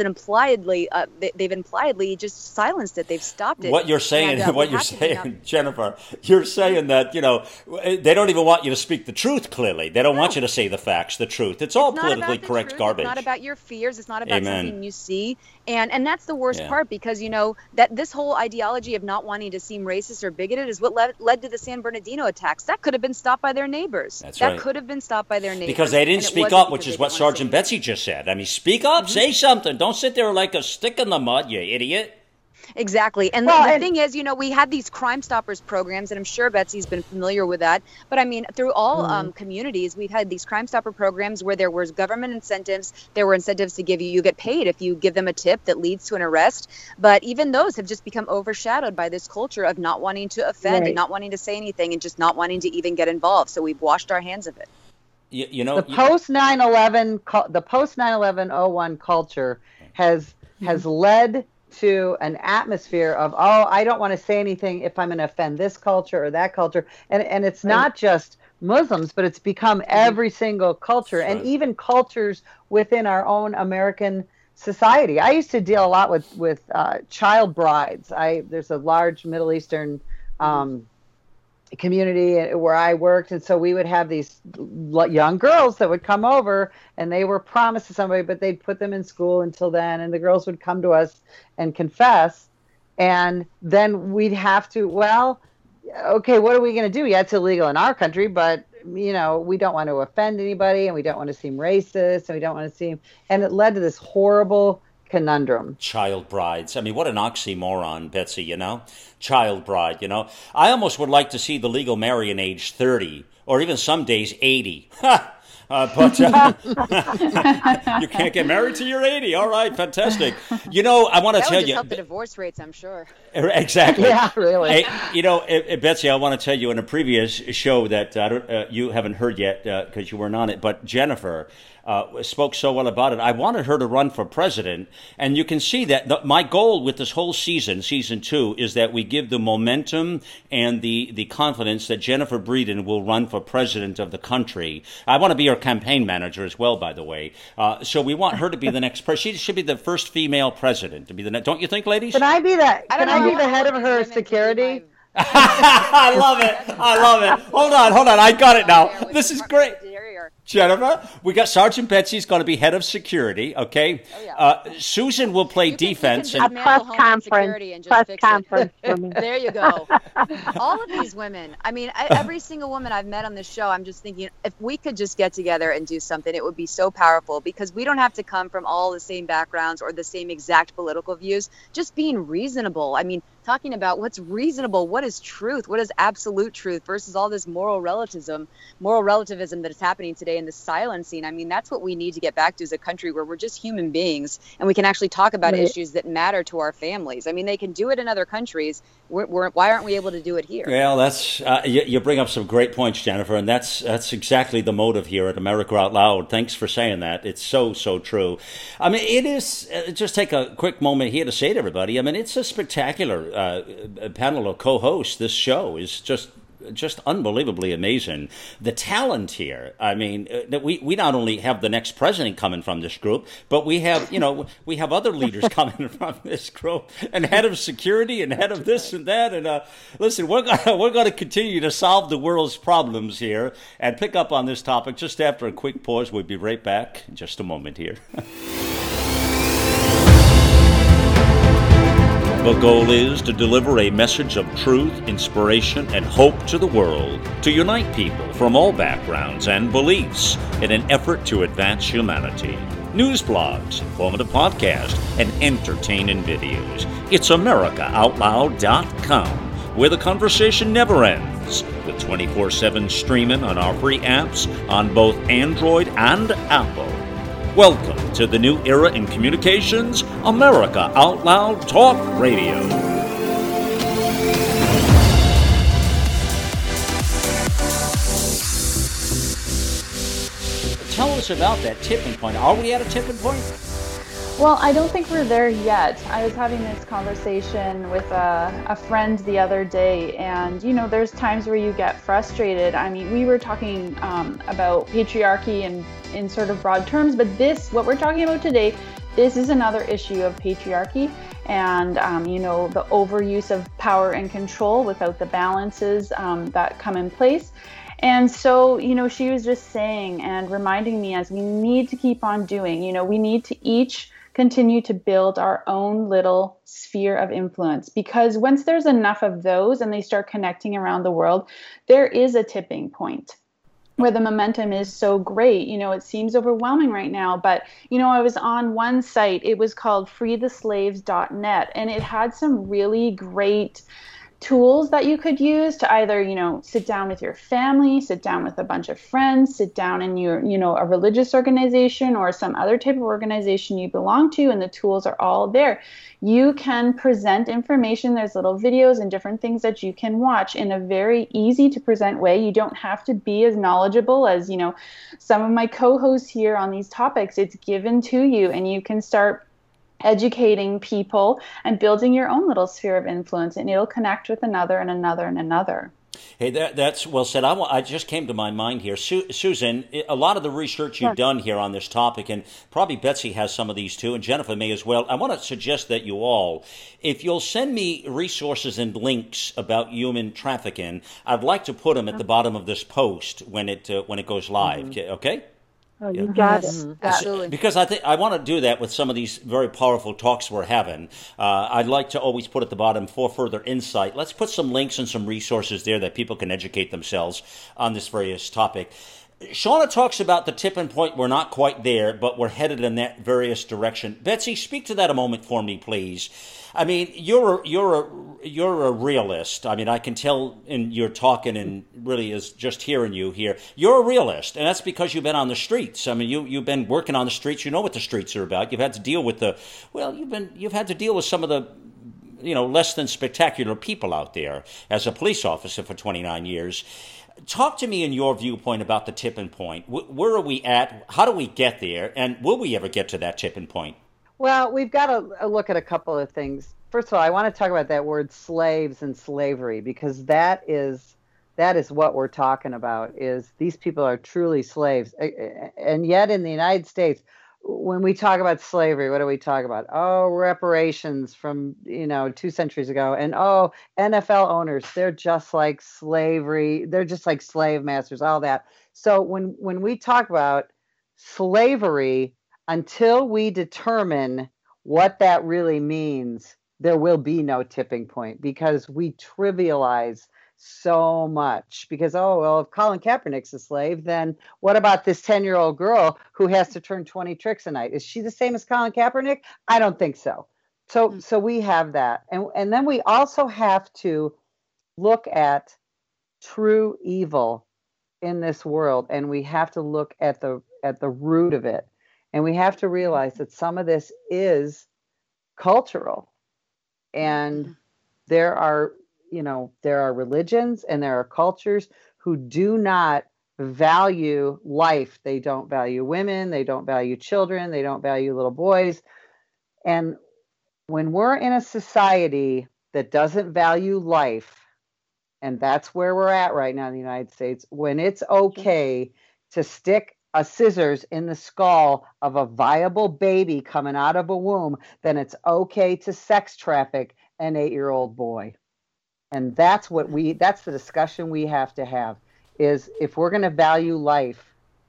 been impliedly, uh, they, they've impliedly just silenced it. They've stopped it. What you're saying, and, uh, what you're saying, Jennifer, you're saying that, you know, they don't even want you to speak the truth clearly. They don't no. want you to say the facts, the truth. It's all it's politically correct truth. garbage. It's not about your fears. It's not about Amen. something you see. And and that's the worst yeah. part, because, you know, that this whole ideology of not wanting to seem racist or bigoted is what led, led to the San Bernardino attacks. That could have been stopped by their neighbors. That's that right. could have been stopped by their neighbors. Because they didn't speak up, which is what Sergeant Betsy just said. I mean, speak up, mm-hmm. say something. Don't sit there like a stick in the mud, you idiot. Exactly. And well, the, the and, thing is, you know, we had these Crime Stoppers programs, and I'm sure Betsy's been familiar with that. But I mean, through all mm-hmm. um, communities, we've had these Crime Stopper programs where there was government incentives. There were incentives to give you, you get paid if you give them a tip that leads to an arrest. But even those have just become overshadowed by this culture of not wanting to offend right. and not wanting to say anything and just not wanting to even get involved. So we've washed our hands of it. You, you know, the post nine eleven, the post nine eleven oh one culture has mm-hmm. has led to an atmosphere of, oh, I don't want to say anything if I'm going to offend this culture or that culture. And and it's right. not just Muslims, but it's become every single culture right. and even cultures within our own American society. I used to deal a lot with, with uh, child brides. I There's a large Middle Eastern um, community where I worked, and so we would have these young girls that would come over, and they were promised to somebody, but they'd put them in school until then, and the girls would come to us and confess, and then we'd have to, well, okay, what are we going to do? Yeah, it's illegal in our country, but you know, we don't want to offend anybody, and we don't want to seem racist, and we don't want to seem, and it led to this horrible conundrum. Child brides. I mean, what an oxymoron, Betsy, you know? Child bride, you know? I almost would like to see the legal marrying age thirty, or even some days eighty. Uh, but uh, you can't get married till you're eighty. All right, fantastic. You know, I want to that tell would just you. help the divorce rates, I'm sure. Exactly. Yeah, really. Hey, you know, uh, Betsy, I want to tell you in a previous show that uh, uh, you haven't heard yet because uh, you weren't on it, but Jennifer uh, spoke so well about it. I wanted her to run for president, and you can see that the, my goal with this whole season, season two, is that we give the momentum and the, the confidence that Jennifer Breeden will run for president of the country. I want to be her campaign manager as well, by the way. Uh, so we want her to be the next president. She should be the first female president to be the next. Don't you think, ladies? Can I be that? I Can know, I be the I head of her security? I love it. I love it. Hold on, hold on. I got it now. This is great. Jennifer, we got Sergeant Betsy's going to be head of security, okay? Oh, yeah. uh, Susan will play you can, defense. You can and press conference. And just press fix conference. It. There you go. All of these women, I mean, I, every single woman I've met on this show, I'm just thinking, if we could just get together and do something, it would be so powerful, because we don't have to come from all the same backgrounds or the same exact political views. Just being reasonable. I mean, talking about what's reasonable, what is truth, what is absolute truth versus all this moral relativism, moral relativism that is happening today in the silencing. I mean, that's what we need to get back to as a country, where we're just human beings and we can actually talk about right. issues that matter to our families. I mean, they can do it in other countries. We're, we're, why aren't we able to do it here? Well, that's uh, you, you bring up some great points, Jennifer, and that's that's exactly the motive here at America Out Loud. Thanks for saying that. It's so, so true. I mean, it is, uh, just take a quick moment here to say to everybody, I mean, it's a spectacular uh, panel of co-hosts. This show is just just unbelievably amazing. The talent here, I mean, uh, we, we not only have the next president coming from this group, but we have, you know, we have other leaders coming from this group, and head of security and head of this and that. And uh, listen, we're gonna, we're going to continue to solve the world's problems here and pick up on this topic just after a quick pause. We'll be right back in just a moment here. The goal is to deliver a message of truth, inspiration, and hope to the world, to unite people from all backgrounds and beliefs in an effort to advance humanity. News blogs, informative podcasts, and entertaining videos. It's America Out Loud dot com, where the conversation never ends, with twenty-four seven streaming on our free apps on both Android and Apple. Welcome to the new era in communications, America Out Loud Talk Radio. Tell us about that tipping point. Are we at a tipping point? Well, I don't think we're there yet. I was having this conversation with a, a friend the other day, and, you know, there's times where you get frustrated. I mean, we were talking um, about patriarchy and in sort of broad terms, but this, what we're talking about today, This is another issue of patriarchy and, um, you know, the overuse of power and control without the balances um, that come in place. And so, you know, she was just saying and reminding me, as we need to keep on doing, you know, we need to each continue to build our own little sphere of influence, because once there's enough of those and they start connecting around the world, there is a tipping point where the momentum is so great. You know, it seems overwhelming right now, but, you know, I was on one site, it was called free the slaves dot net, and it had some really great tools that you could use to either, you know, sit down with your family, sit down with a bunch of friends, sit down in your, you know, a religious organization or some other type of organization you belong to, and the tools are all there. You can present information. There's little videos and different things that you can watch in a very easy to present way. You don't have to be as knowledgeable as, you know, some of my co-hosts here on these topics. It's given to you, and you can start educating people and building your own little sphere of influence, and it'll connect with another and another and another. Hey, that, that's well said. I, I just came to my mind here. Su- Susan, a lot of the research you've done here on this topic, and probably Betsy has some of these too, and Jennifer may as well. I want to suggest that you all, if you'll send me resources and links about human trafficking, I'd like to put them at the bottom of this post when it uh, when it goes live. Mm-hmm. Okay? Oh, you got yes, it. Absolutely. Because I think I want to do that with some of these very powerful talks we're having. Uh, I'd like to always put at the bottom for further insight. Let's put some links and some resources there that people can educate themselves on this various topic. Shauna talks about the tipping point. We're not quite there, but we're headed in that various direction. Betsy, speak to that a moment for me, please. I mean, you're a, you're a, you're a realist. I mean, I can tell in your talking and really is just hearing you here. You're a realist, and that's because you've been on the streets. I mean, you you've been working on the streets. You know what the streets are about. You've had to deal with the well. You've been you've had to deal with some of the you know less than spectacular people out there as a police officer for twenty-nine years. Talk to me in your viewpoint about the tipping point. Where are we at? How do we get there? And will we ever get to that tipping point? Well, we've got to look at a couple of things. First of all, I want to talk about that word slaves and slavery, because that is that is what we're talking about, is these people are truly slaves. And yet in the United States, when we talk about slavery, what do we talk about? Oh, reparations from, you know, two centuries ago. And, oh, N F L owners, they're just like slavery. They're just like slave masters, all that. So when, when we talk about slavery, until we determine what that really means, there will be no tipping point, because we trivialize so much. Because, oh, well, if Colin Kaepernick's a slave, then what about this ten-year-old girl who has to turn twenty tricks a night? Is she the same as Colin Kaepernick? I don't think so. So, mm-hmm. so we have that. And, and then we also have to look at true evil in this world, and we have to look at the at the root of it. And we have to realize that some of this is cultural. And there are, you know, there are religions and there are cultures who do not value life. They don't value women. They don't value children. They don't value little boys. And when we're in a society that doesn't value life, and that's where we're at right now in the United States, when it's okay to stick a scissors in the skull of a viable baby coming out of a womb, then it's okay to sex traffic an eight-year-old boy. And that's what we, that's the discussion we have to have, is if we're going to value life,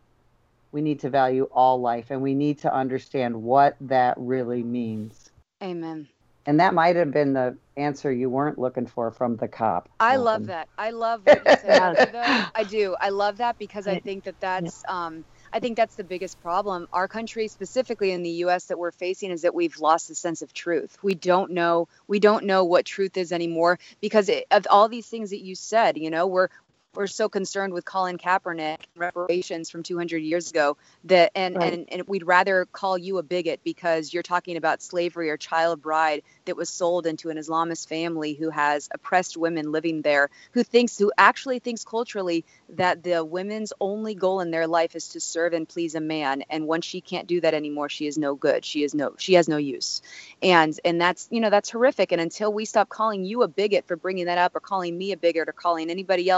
we need to value all life, and we need to understand what that really means. Amen. And that might have been the answer you weren't looking for from the cop. I um, love that. I love what you said, though. I do. I love that, because I think that that's, um, I think that's the biggest problem. Our country, specifically in the U S, that we're facing is that we've lost the sense of truth. We don't know. We don't know what truth is anymore, because it, of all these things that you said. You know, we're we're so concerned with Colin Kaepernick reparations from two hundred years ago that, and, right. and, and we'd rather call you a bigot because you're talking about slavery or child bride that was sold into an Islamist family who has oppressed women living there, who thinks, who actually thinks culturally that the women's only goal in their life is to serve and please a man. And once she can't do that anymore, she is no good. She is no, she has no use. And, and that's, you know, that's horrific. And until we stop calling you a bigot for bringing that up, or calling me a bigot, or calling anybody else a bigot,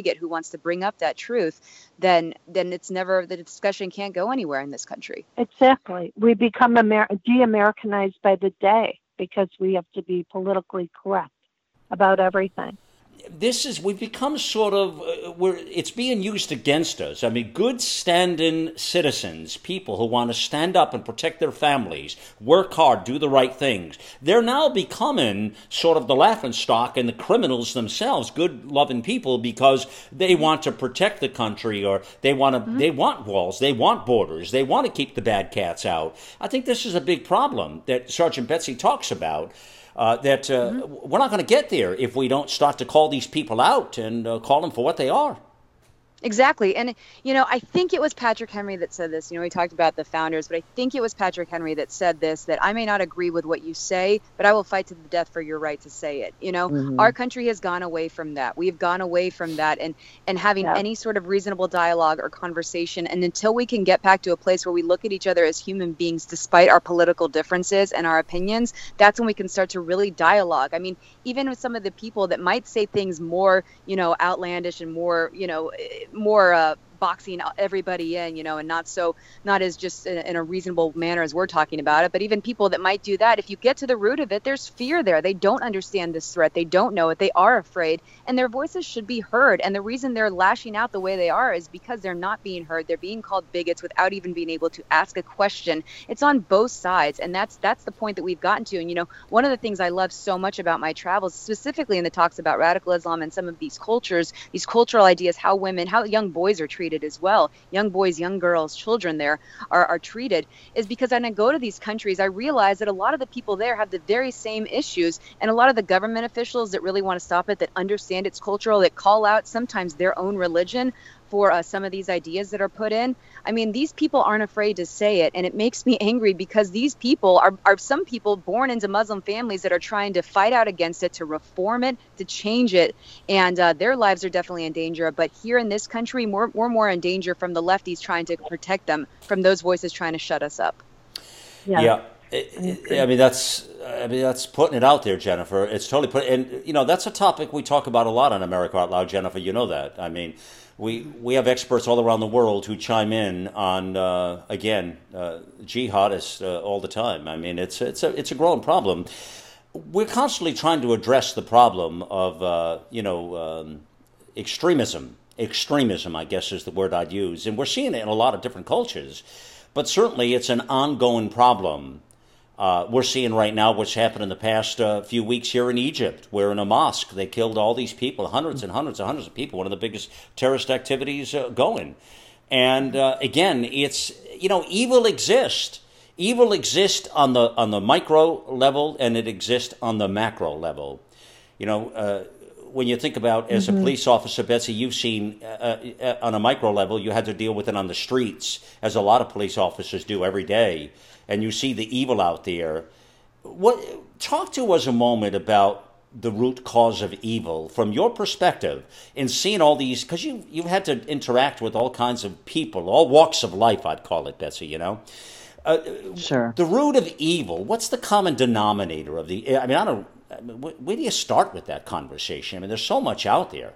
bigot who wants to bring up that truth, then then it's never, the discussion can't go anywhere in this country. Exactly. We become Amer- de-Americanized by the day because we have to be politically correct about everything. This is, we've become sort of, uh, we're, it's being used against us. I mean, good standing citizens, people who want to stand up and protect their families, work hard, do the right things, they're now becoming sort of the laughingstock and the criminals themselves, good, loving people, because they want to protect the country, or they want to, mm-hmm. they want walls, they want borders, they want to keep the bad cats out. I think this is a big problem that Sergeant Betsy talks about. Uh, that uh, mm-hmm. we're not going to get there if we don't start to call these people out and uh, call them for what they are. Exactly. And, you know, I think it was Patrick Henry that said this. You know, we talked about the founders, but I think it was Patrick Henry that said this, that I may not agree with what you say, but I will fight to the death for your right to say it. You know, mm-hmm. our country has gone away from that. We've gone away from that and, and having yeah. any sort of reasonable dialogue or conversation. And until we can get back to a place where we look at each other as human beings, despite our political differences and our opinions, that's when we can start to really dialogue. I mean, even with some of the people that might say things more, you know, outlandish and more, you know, more uh, boxing everybody in, you know, and not so, not as just in, in a reasonable manner as we're talking about it. But even people that might do that, if you get to the root of it, there's fear there. They don't understand this threat. They don't know it. They are afraid, and their voices should be heard. And the reason they're lashing out the way they are is because they're not being heard. They're being called bigots without even being able to ask a question. It's on both sides. And that's, that's the point that we've gotten to. And, you know, one of the things I love so much about my travels, specifically in the talks about radical Islam and some of these cultures, these cultural ideas, how women, how young boys are treated as well, young boys, young girls, children there are, are treated, is because when I go to these countries, I realize that a lot of the people there have the very same issues, and a lot of the government officials that really want to stop it, that understand it's cultural, that call out sometimes their own religion for uh, some of these ideas that are put in. I mean, these people aren't afraid to say it, and it makes me angry because these people are, are some people born into Muslim families that are trying to fight out against it, to reform it, to change it, and uh, their lives are definitely in danger. But here in this country, we're, we're more in danger from the lefties trying to protect them from those voices trying to shut us up. Yeah. yeah. It, it, I mean, that's I mean that's putting it out there, Jennifer. It's totally put, and you know that's a topic we talk about a lot on America Out Loud, Jennifer. You know that. I mean, we we have experts all around the world who chime in on uh, again uh, jihadists uh, all the time. I mean, it's it's a it's a growing problem. We're constantly trying to address the problem of uh, you know um, extremism. Extremism, I guess, is the word I'd use, and we're seeing it in a lot of different cultures. But certainly, it's an ongoing problem. Uh, we're seeing right now what's happened in the past uh, few weeks here in Egypt, where in a mosque they killed all these people, hundreds and hundreds and hundreds of people, one of the biggest terrorist activities uh, going. And uh, again, it's, you know, evil exists. Evil exists on the on the micro level, and it exists on the macro level. You know, uh, when you think about, as mm-hmm. a police officer, Betsy, you've seen uh, uh, on a micro level, you had to deal with it on the streets, as a lot of police officers do every day. And you see the evil out there. What? Talk to us a moment about the root cause of evil from your perspective in seeing all these, because you, you've had to interact with all kinds of people, all walks of life, I'd call it, Betsy, you know? Uh, sure. The root of evil, what's the common denominator of the, I mean, I don't, I mean, where do you start with that conversation? I mean, there's so much out there.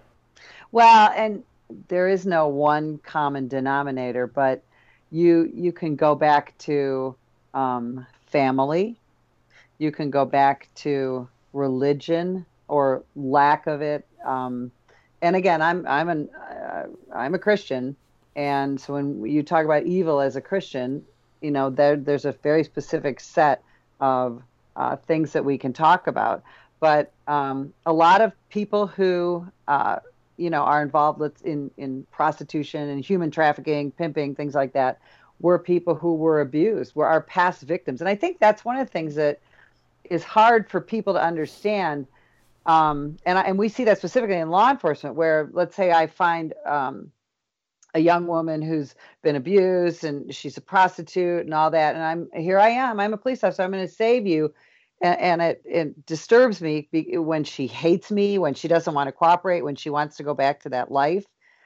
Well, and there is no one common denominator, but you you can go back to um, family. You can go back to religion or lack of it. Um, and again, I'm I'm an uh, I'm a Christian, and so when you talk about evil as a Christian, you know, there there's a very specific set of uh, things that we can talk about. But um, a lot of people who uh, you know are involved in in prostitution and human trafficking, pimping, things like that, were people who were abused, were our past victims. And I think that's one of the things that is hard for people to understand. Um, and, I, and we see that specifically in law enforcement, where, let's say I find um, a young woman who's been abused and she's a prostitute and all that. And I'm here I am, I'm a police officer, I'm going to save you. And, and it, it disturbs me when she hates me, when she doesn't want to cooperate, when she wants to go back to that life.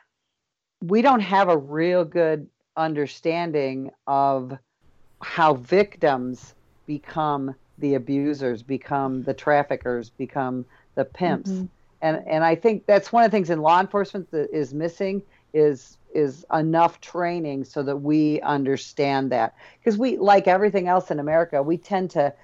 We don't have a real good understanding of how victims become the abusers, become the traffickers, become the pimps. Mm-hmm. And and I think that's one of the things in law enforcement that is missing is is enough training so that we understand that. Because we, like everything else in America, we tend to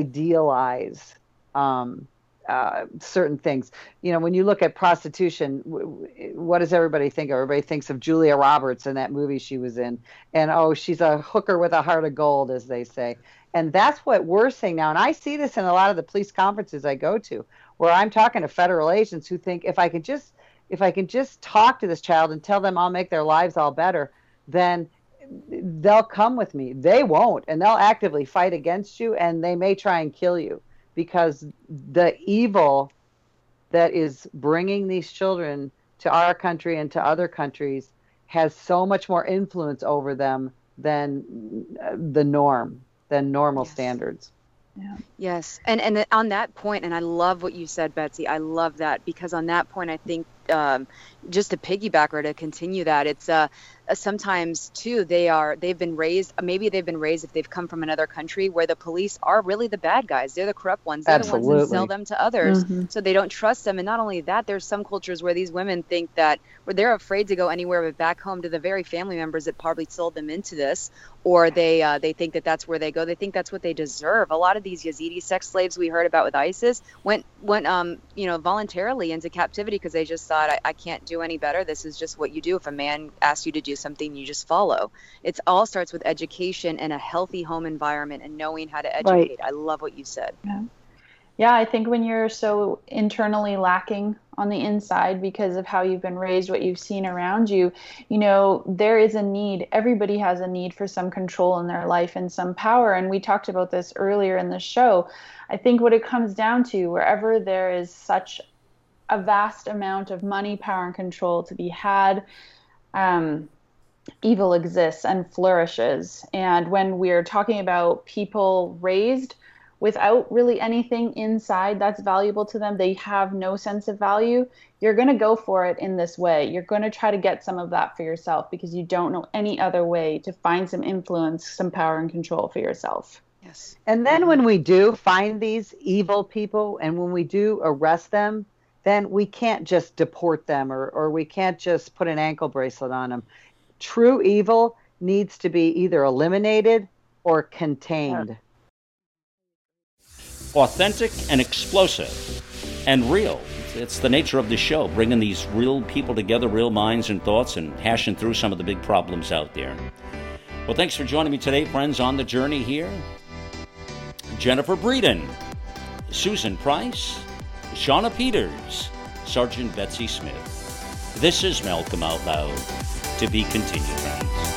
idealize um, uh, certain things. You know, when you look at prostitution, w- w- what does everybody think of? Everybody thinks of Julia Roberts in that movie she was in. And, oh, she's a hooker with a heart of gold, as they say. And that's what we're seeing now. And I see this in a lot of the police conferences I go to, where I'm talking to federal agents who think if I could just if I can just talk to this child and tell them I'll make their lives all better, then they'll come with me. They won't, and they'll actively fight against you, and they may try and kill you, because the evil that is bringing these children to our country and to other countries has so much more influence over them than the norm, than normal yes. standards. Yeah. Yes. And and on that point, and I love what you said, Betsy, I love that, because on that point, I think um, just to piggyback or to continue that, it's uh, sometimes too, they are, they've been raised, maybe they've been raised if they've come from another country where the police are really the bad guys. They're the corrupt ones. They're Absolutely. the ones who sell them to others. Mm-hmm. So they don't trust them. And not only that, there's some cultures where these women think that, where they're afraid to go anywhere but back home to the very family members that probably sold them into this, or they uh, they think that that's where they go. They think that's what they deserve. A lot of these Yazidi sex slaves we heard about with ISIS went went um you know voluntarily into captivity because they just thought, I, I can't do any better. This is just what you do. If a man asks you to do something, you just follow. It all starts with education and a healthy home environment and knowing how to educate. Right. I love what you said. Yeah. Yeah, I think when you're so internally lacking on the inside because of how you've been raised, what you've seen around you, you know, there is a need. Everybody has a need for some control in their life and some power. And we talked about this earlier in the show. I think what it comes down to, wherever there is such a vast amount of money, power, and control to be had, um, evil exists and flourishes. And when we're talking about people raised without really anything inside that's valuable to them, they have no sense of value, you're going to go for it in this way. You're going to try to get some of that for yourself because you don't know any other way to find some influence, some power and control for yourself. Yes. And then when we do find these evil people and when we do arrest them, then we can't just deport them or, or we can't just put an ankle bracelet on them. True evil needs to be either eliminated or contained. Yeah. Authentic and explosive and real. It's the nature of the show, bringing these real people together, real minds and thoughts, and hashing through some of the big problems out there. Well, thanks for joining me today, friends, on the journey here. Jennifer Breeden, Susan Price, Shauna Peters, Sergeant Betsy Smith. This is Malcolm Out Loud. To be continued, friends.